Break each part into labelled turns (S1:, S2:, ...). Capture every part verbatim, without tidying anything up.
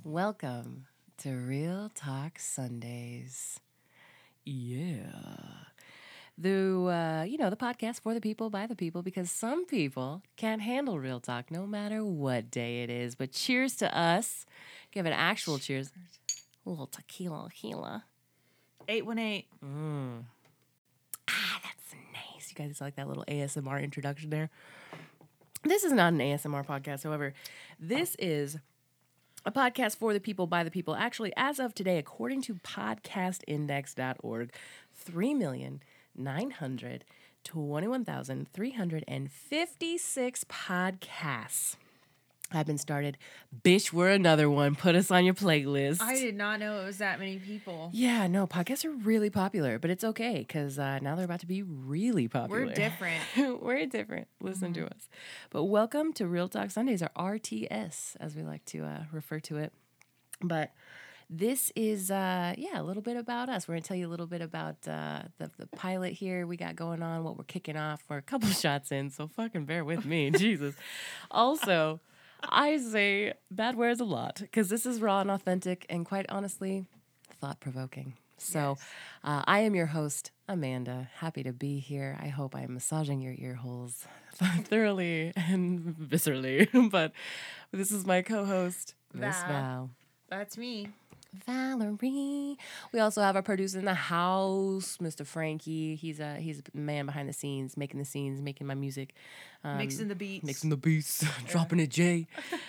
S1: Welcome to Real Talk Sundays. Yeah. The, uh, you know, the podcast for the people, by the people, because some people can't handle real talk no matter what day it is. But cheers to us. Give an actual cheers. A little tequila, tequila.
S2: eight one eight.
S1: Mm. Ah, that's nice. You guys like that little A S M R introduction there? This is not an A S M R podcast, however. This is a podcast for the people, by the people. Actually, as of today, according to podcast index dot org, three million nine hundred twenty-one thousand three hundred fifty-six podcasts have been started. Bish, we're another one. Put us on your playlist.
S2: I did not know it was that many people.
S1: Yeah, no, podcasts are really popular, but it's okay because uh, now they're about to be really popular.
S2: We're different.
S1: We're different. Listen mm-hmm. to us. But welcome to Real Talk Sundays, or R T S, as we like to uh, refer to it. But this is, uh, yeah, a little bit about us. We're going to tell you a little bit about uh, the, the pilot here we got going on, what we're kicking off. We're a couple shots in, so fucking bear with me. Jesus. Also, I say bad words a lot because this is raw and authentic and, quite honestly, thought-provoking. So yes. uh, I am your host, Amanda. Happy to be here. I hope I am massaging your ear holes thoroughly and viscerally. But this is my co-host, Miss Val. Val.
S2: That's me.
S1: Valerie. We also have our producer in the house, Mister Frankie. He's a he's a man behind the scenes, making the scenes, making my music,
S2: um, mixing the beats,
S1: mixing the beats, yeah. dropping it, Jay.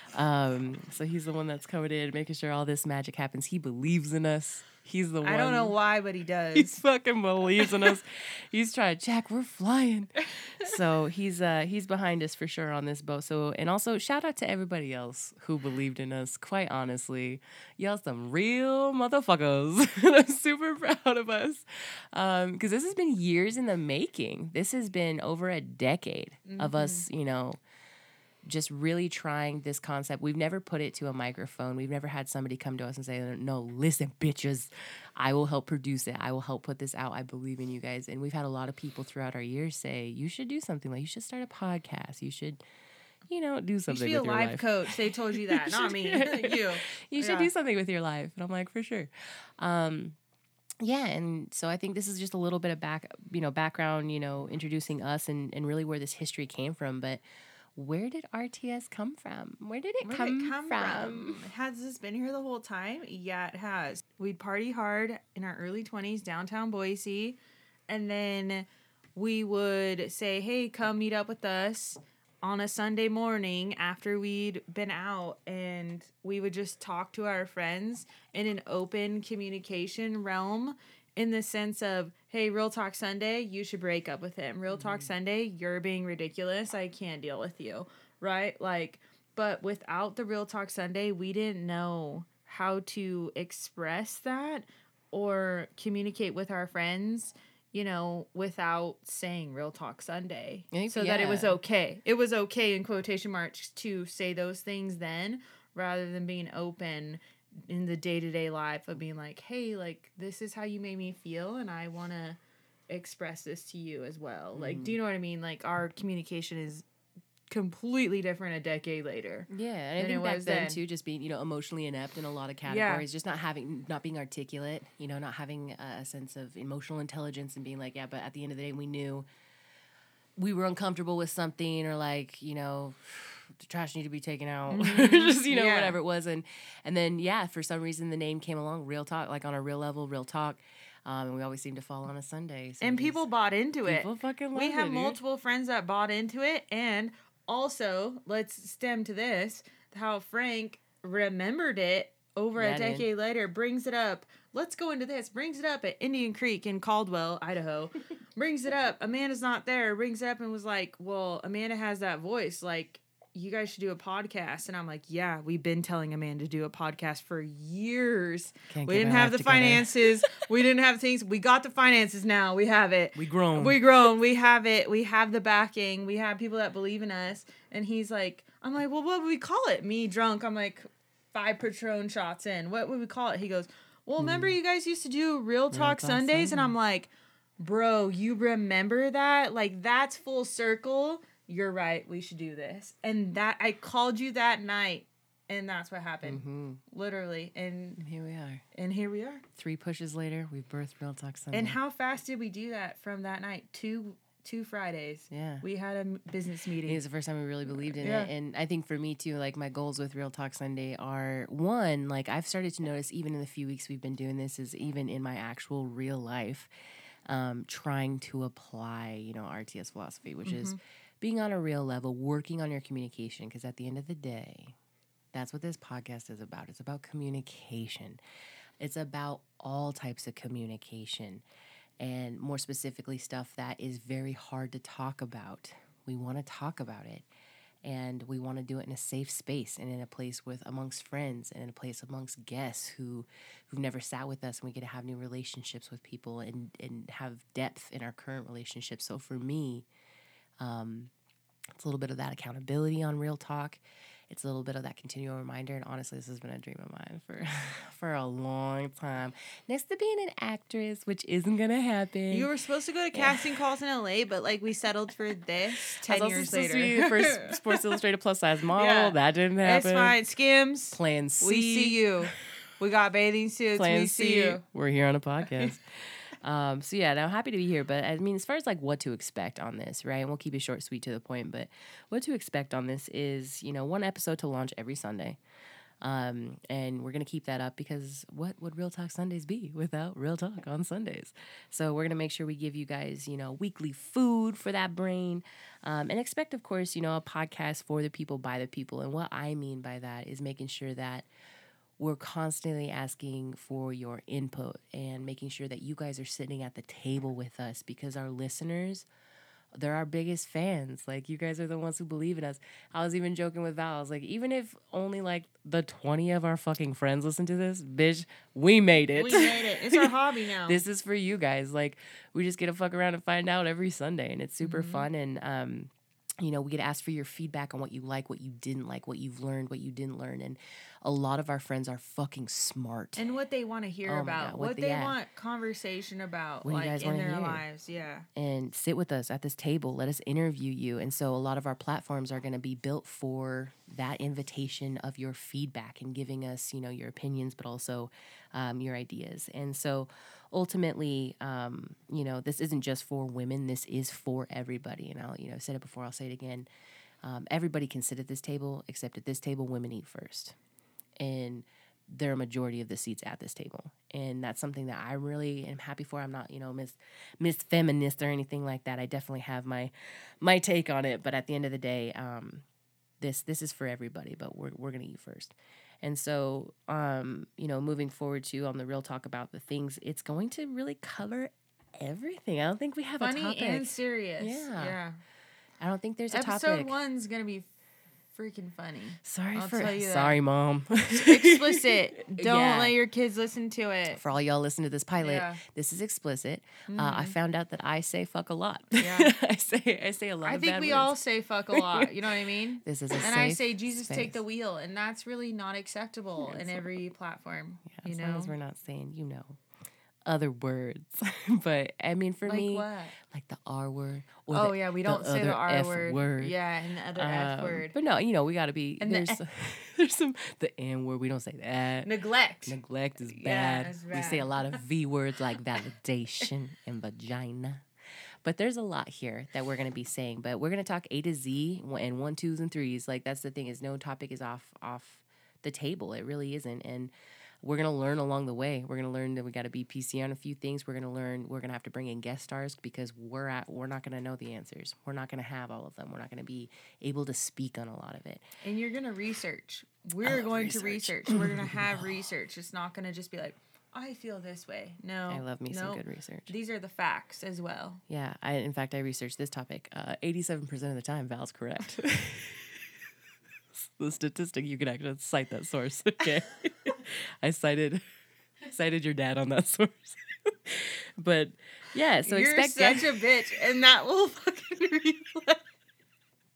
S1: Um, so he's the one that's coming in, making sure all this magic happens. He believes in us. He's the one.
S2: I don't know why, but he does.
S1: He fucking believes in us. He's trying to, Jack, we're flying. So he's uh he's behind us for sure on this boat. So, and also shout out to everybody else who believed in us. Quite honestly, y'all some real motherfuckers. I'm super proud of us. Um, because this has been years in the making. This has been over a decade mm-hmm. of us, you know, just really trying this concept. We've never put it to a microphone. We've never had somebody come to us and say, no, listen, bitches, I will help produce it. I will help put this out. I believe in you guys. And we've had a lot of people throughout our years say, you should do something like, you should start a podcast. You should, you know, do something with your life.
S2: You should be a life coach. They told you that, not me. you.
S1: You should
S2: yeah.
S1: do something with your life. And I'm like, for sure. Um, Yeah, and so I think this is just a little bit of back, you know, background, you know, introducing us and, and really where this history came from. But where did R T S come from? Where did it,
S2: Where
S1: come,
S2: did it come
S1: from?
S2: from? Has this been here the whole time? Yeah, it has. We'd party hard in our early twenties, downtown Boise. And then we would say, hey, come meet up with us on a Sunday morning after we'd been out. And we would just talk to our friends in an open communication realm, in the sense of, hey, Real Talk Sunday, you should break up with him. Real Talk mm-hmm. Sunday, you're being ridiculous. I can't deal with you. Right? Like, but without the Real Talk Sunday, we didn't know how to express that or communicate with our friends, you know, without saying Real Talk Sunday. Think, so yeah. that it was okay. It was okay, in quotation marks, to say those things then, rather than being open in the day-to-day life of being like, hey, like, this is how you made me feel, and I want to express this to you as well. Mm-hmm. Like, do you know what I mean? Like, our communication is completely different a decade later.
S1: Yeah, and I think back then, then, too, just being, you know, emotionally inept in a lot of categories, yeah. just not having, not being articulate, you know, not having a sense of emotional intelligence and being like, yeah, but at the end of the day, we knew we were uncomfortable with something, or like, you know, the trash need to be taken out, mm-hmm. just, you know, yeah. whatever it was. And, and then, yeah, for some reason the name came along, Real Talk, like on a real level, Real Talk. Um, and we always seem to fall on a Sunday. So
S2: and people bought into
S1: people
S2: it.
S1: People fucking love
S2: it. We have
S1: it,
S2: multiple
S1: dude.
S2: friends that bought into it. And also, let's stem to this, how Frank remembered it over yeah, a decade man. later, brings it up. Let's go into this. Brings it up at Indian Creek in Caldwell, Idaho. Brings it up. Amanda's not there. Brings it up and was like, well, Amanda has that voice. Like, you guys should do a podcast. And I'm like, yeah, we've been telling Amanda to do a podcast for years. Can't we didn't have the together. finances. We didn't have things. We got the finances now. We have it.
S1: We grown.
S2: We grown. We have it. We have the backing. We have people that believe in us. And he's like, I'm like, well, what would we call it? Me drunk. I'm like, five Patron shots in. What would we call it? He goes, well, remember you guys used to do Real Talk, Real Talk Sundays? Sundays? And I'm like, bro, you remember that? Like, that's full circle. You're right. We should do this. And that I called you that night And that's what happened.
S1: Mm-hmm.
S2: Literally. And,
S1: and here we are.
S2: And here we are.
S1: Three pushes later, we've birthed Real Talk Sunday.
S2: And how fast did we do that from that night? Two two Fridays.
S1: Yeah.
S2: We had a m- business meeting.
S1: It was the first time we really believed in
S2: yeah.
S1: it. And I think for me too, like my goals with Real Talk Sunday are one, like I've started to notice even in the few weeks we've been doing this is even in my actual real life, um, trying to apply, you know, R T S philosophy, which mm-hmm. is being on a real level, working on your communication. Because at the end of the day, that's what this podcast is about. It's about communication. It's about all types of communication. And more specifically, stuff that is very hard to talk about. We want to talk about it. And we want to do it in a safe space and in a place with amongst friends and in a place amongst guests who, who've never sat with us. And we get to have new relationships with people and, and have depth in our current relationships. So for me, um, it's a little bit of that accountability on Real Talk. It's a little bit of that continual reminder. And honestly, this has been a dream of mine for for a long time. Next to being an actress, which isn't going to happen.
S2: You were supposed to go to casting yeah. calls in L A, but like we settled for this ten years later.
S1: To be the first Sports Illustrated plus size model. Yeah. That didn't happen.
S2: It's fine. Skims.
S1: Plan C.
S2: We see you. We got bathing suits.
S1: Plan
S2: we
S1: C.
S2: see you.
S1: We're here on a podcast. Um, so yeah, now I'm happy to be here, but I mean, as far as like what to expect on this, right? And we'll keep it short, sweet, to the point, but what to expect on this is, you know, one episode to launch every Sunday. Um, and we're going to keep that up because what would Real Talk Sundays be without Real Talk on Sundays? So we're going to make sure we give you guys, you know, weekly food for that brain, um, and expect, of course, you know, a podcast for the people, by the people. And what I mean by that is making sure that we're constantly asking for your input and making sure that you guys are sitting at the table with us because our listeners, they're our biggest fans. Like, you guys are the ones who believe in us. I was even joking with Val. I was like, even if only like the twenty of our fucking friends listen to this, bitch, we made it.
S2: We made it. It's our hobby now.
S1: This is for you guys. Like, we just get to fuck around and find out every Sunday, and it's super mm-hmm. fun. And, um, you know, we get to ask for your feedback on what you like, what you didn't like, what you've learned, what you didn't learn. And a lot of our friends are fucking smart.
S2: And what they want to hear
S1: oh
S2: about,
S1: God,
S2: what,
S1: what
S2: they
S1: yeah.
S2: want conversation about,
S1: what
S2: like
S1: you guys
S2: in their
S1: hear.
S2: lives. Yeah.
S1: And sit with us at this table. Let us interview you. And so a lot of our platforms are going to be built for that invitation of your feedback and giving us, you know, your opinions, but also um, your ideas. And so ultimately, um, you know, this isn't just for women. This is for everybody. And I'll, you know, I've said it before, I'll say it again. Um, everybody can sit at this table, except at this table, women eat first. And there are a majority of the seats at this table. And that's something that I really am happy for. I'm not, you know, miss miss feminist or anything like that. I definitely have my my take on it. But at the end of the day, um, this this is for everybody, but we're we're gonna eat first. And so, um, you know, moving forward to on the Real Talk about the things, it's going to really cover everything. I don't think we have
S2: Funny
S1: a topic.
S2: Funny and serious.
S1: Yeah.
S2: Yeah.
S1: I don't think there's a
S2: Episode
S1: topic.
S2: Episode one's gonna be freaking funny.
S1: Sorry
S2: I'll
S1: for
S2: tell you
S1: sorry,
S2: that.
S1: Mom.
S2: Explicit. Don't
S1: Yeah.
S2: let your kids listen to it.
S1: For all y'all listen to this pilot,
S2: Yeah.
S1: this is explicit.
S2: Mm-hmm.
S1: Uh, I found out that I say fuck a lot.
S2: Yeah.
S1: I say I say a lot.
S2: I
S1: of
S2: think
S1: bad
S2: we
S1: words.
S2: all say fuck a lot. You know what I mean?
S1: This is a
S2: and
S1: safe
S2: I say Jesus
S1: space.
S2: take the wheel, and that's really not acceptable
S1: Yeah,
S2: in
S1: so-
S2: every platform.
S1: Yeah,
S2: you
S1: as
S2: know,
S1: long as we're not saying, you know, other words. But I mean, for
S2: like
S1: me,
S2: what?
S1: like the R word. Or
S2: Oh
S1: the,
S2: yeah, we don't
S1: the
S2: say the
S1: other
S2: R
S1: F
S2: word.
S1: word.
S2: Yeah, and the other F
S1: Um,
S2: word.
S1: But no, you know, we got to be.
S2: And the
S1: There's, there's some the N word. We don't say that.
S2: Neglect.
S1: Neglect is
S2: Yeah,
S1: bad.
S2: it's
S1: We say a
S2: bad.
S1: lot of V words like validation and vagina. But there's a lot here that we're going to be saying. But we're going to talk A to Z and one, twos, and threes. Like, that's the thing, is no topic is off off the table. It really isn't. And we're going to learn along the way. We're going to learn that we got to be P C on a few things. We're going to learn, we're going to have to bring in guest stars because we're at, we're not going to know the answers. We're not going to have all of them. We're not going to be able to speak on a lot of it.
S2: And you're gonna research.
S1: I
S2: We're
S1: love
S2: going to
S1: research.
S2: research. We're gonna have research. It's not gonna just be like, I feel this way. No.
S1: I love me some
S2: no.
S1: good research.
S2: These are the facts as well.
S1: Yeah, I in fact I researched this topic. Uh, eighty-seven percent of the time, Val's correct. The statistic, you can actually cite that source. Okay, I cited cited your dad on that source. But yeah, so
S2: you're
S1: expect
S2: such a bitch, and that will fucking replay.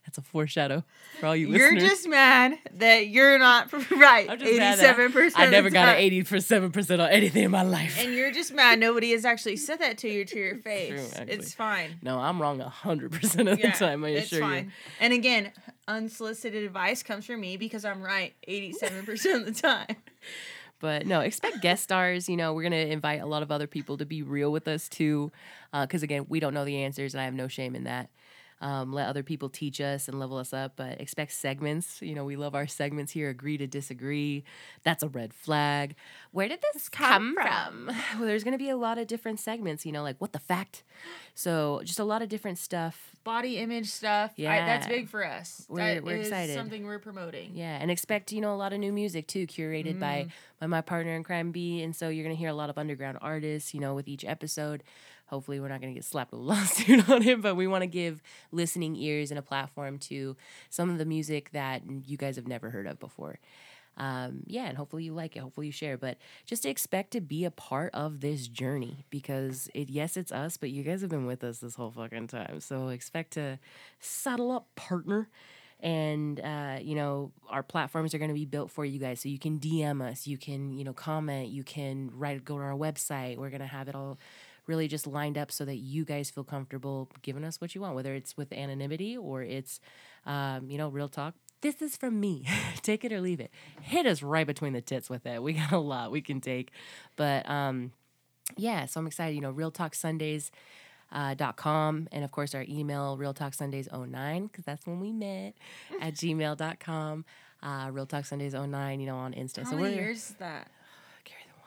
S1: That's a foreshadow for all you
S2: You're
S1: listeners.
S2: just mad that you're not right.
S1: I'm just mad that
S2: eighty-seven percent.
S1: I never
S2: of the
S1: got
S2: time.
S1: an eighty-seven percent on anything in my life.
S2: And you're just mad nobody has actually said that to you to your face.
S1: true, actually.
S2: It's fine.
S1: No, I'm wrong one hundred percent of the
S2: Yeah,
S1: time, I
S2: it's
S1: assure
S2: fine.
S1: you.
S2: And again, unsolicited advice comes from me because I'm right eighty-seven percent of the time.
S1: But no, expect guest stars. You know, we're going to invite a lot of other people to be real with us too. Because again, we don't know the answers and I have no shame in that. Um, let other people teach us and level us up, but expect segments. You know, we love our segments here. Agree to disagree. That's a red flag. Where did this come, from? Well, there's going to be a lot of different segments, you know, like what the fact. So just a lot of different stuff.
S2: Body image stuff. Yeah. I, that's big for us.
S1: We're,
S2: that
S1: we're
S2: is
S1: excited.
S2: Something we're promoting.
S1: Yeah. And expect, you know, a lot of new music too, curated mm. by, by my partner in crime, B. And so you're going to hear a lot of underground artists, you know, with each episode. Hopefully we're not going to get slapped with a lawsuit on it, but we want to give listening ears and a platform to some of the music that you guys have never heard of before. Um, yeah, and hopefully you like it. Hopefully you share. But just to expect to be a part of this journey because, it yes, it's us, but you guys have been with us this whole fucking time. So expect to saddle up, partner. And, uh, you know, our platforms are going to be built for you guys. So you can D M us. You can, you know, comment. You can write, go to our website. We're going to have it all really just lined up so that you guys feel comfortable giving us what you want, whether it's with anonymity or it's, um, you know, real talk. This is from me. Take it or leave it. Hit us right between the tits with it. We got a lot we can take. But, um, yeah, so I'm excited. You know, real talk sundays dot com. And, of course, our email, real talk sundays oh nine, because that's when we met, at gmail dot com. Uh, real talk sundays oh nine, you know, on Insta.
S2: How
S1: so
S2: many
S1: we're,
S2: years is that?
S1: Carry the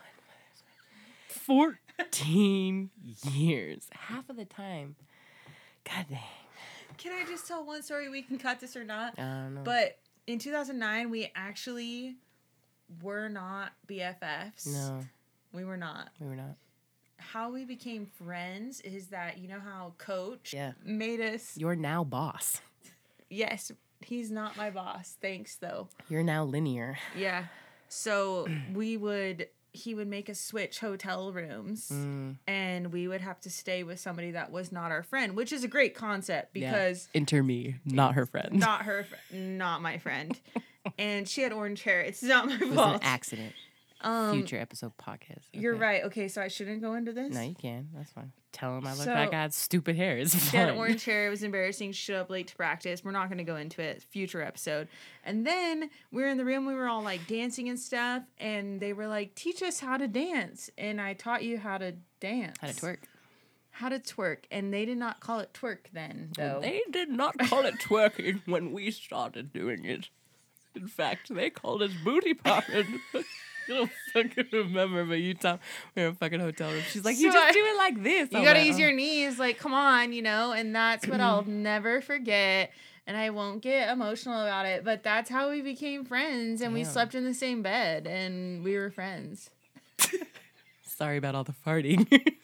S1: one. fourteen years. Half of the time. God dang.
S2: Can I just tell one story? We can cut this or not.
S1: I don't know.
S2: But in two thousand nine, we actually were not B F Fs.
S1: No.
S2: We were not.
S1: We were not.
S2: How we became friends is that, you know how Coach
S1: yeah.
S2: made us...
S1: You're now boss.
S2: Yes. He's not my boss. Thanks, though.
S1: You're now linear.
S2: Yeah. So we would... He would make us switch hotel rooms mm. and we would have to stay with somebody that was not our friend, which is a great concept because...
S1: Yeah. Enter me, not her friend.
S2: Not her, fr- not my friend. And she had orange hair. It's not my fault.
S1: It was an accident. Um, Future episode podcast. Okay.
S2: You're right. Okay, so I shouldn't go into this?
S1: No, you can. That's fine. Tell him I look
S2: so,
S1: like I had stupid hair. It's fine.
S2: She had orange hair. It was embarrassing. She showed up late to practice. We're not going to go into it. Future episode. And then we were in the room. We were all like dancing and stuff. And they were like, teach us how to dance. And I taught you how to dance.
S1: How to twerk.
S2: How to twerk. And they did not call it twerk then, though.
S1: They did not call it twerking when we started doing it. In fact, they called us booty popping. I don't fucking remember, but you tell we were in a fucking hotel room. She's like, you
S2: so
S1: just
S2: I,
S1: do it like this.
S2: You
S1: I'm
S2: gotta
S1: like,
S2: use
S1: oh.
S2: your knees, like, come on, you know, and that's what I'll never forget. And I won't get emotional about it, but that's how we became friends, and Damn. we slept in the same bed, and we were friends.
S1: Sorry about all the farting.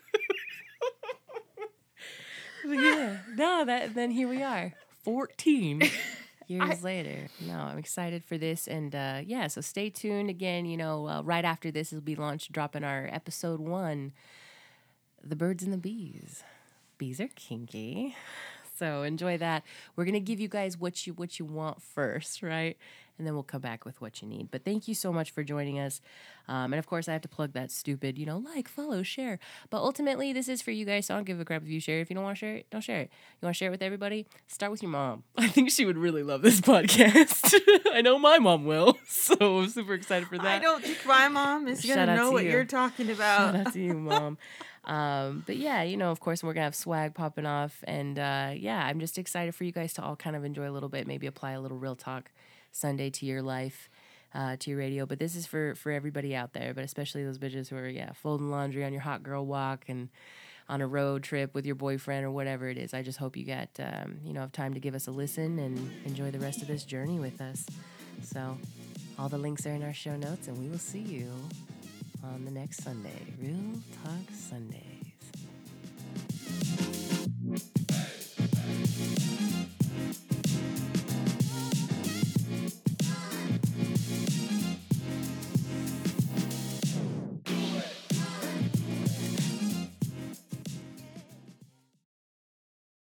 S1: But yeah, no, that then here we are, fourteen. Years I, later. No, I'm excited for this. And uh, yeah, so stay tuned again. You know, uh, right after this, it'll be launched, dropping our episode one, The Birds and the Bees. Bees are kinky. So enjoy that. We're going to give you guys what you what you want first, right? And then we'll come back with what you need. But thank you so much for joining us. Um, and of course, I have to plug that stupid, you know, like, follow, share. But ultimately, this is for you guys. So I don't give a crap if you share. If you don't want to share it, don't share it. You want to share it with everybody? Start with your mom. I think she would really love this podcast. I know my mom will. So I'm super excited for that.
S2: I don't think my mom is going to know what you. you're talking about.
S1: Shout out to you, Mom. Um, but yeah, you know, of course, we're going to have swag popping off. And uh, yeah, I'm just excited for you guys to all kind of enjoy a little bit, maybe apply a little real talk Sunday to your life, uh, to your radio. But this is for, for everybody out there, but especially those bitches who are, yeah, folding laundry on your hot girl walk and on a road trip with your boyfriend or whatever it is. I just hope you got, um, you know, have time to give us a listen and enjoy the rest of this journey with us. So all the links are in our show notes, and we will see you on the next Sunday. Real Talk Sundays.